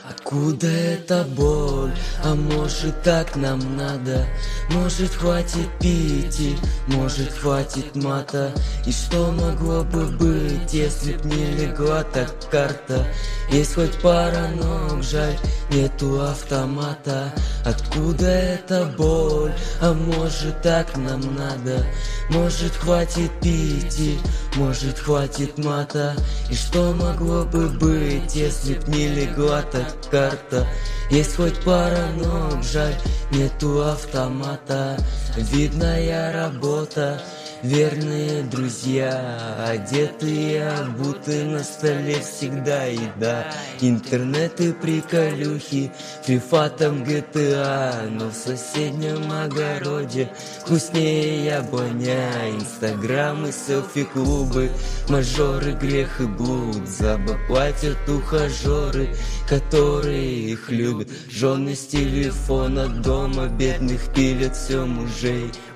Откуда эта боль? А может так нам надо? Может хватит пить и может хватит мата? И что могло бы быть, если б не легла так карта? Есть хоть пара ног, жаль, нету автомата. Откуда эта боль? А может так нам надо? Может хватит пить и может хватит мата? И что могло бы быть, если б не легла так карта? Есть хоть пара ног, жаль, нету автомата. Видная работа, верные друзья, одетые, обуты, на столе всегда еда. Интернет и приколюхи, фифа там GTA, но в соседнем огороде вкуснее яблоня. Инстаграм и селфи-клубы, мажоры, грех и блуд. За баб платят ухажеры, которые их любят. Жены с телефона дома бедных пилят все мужей.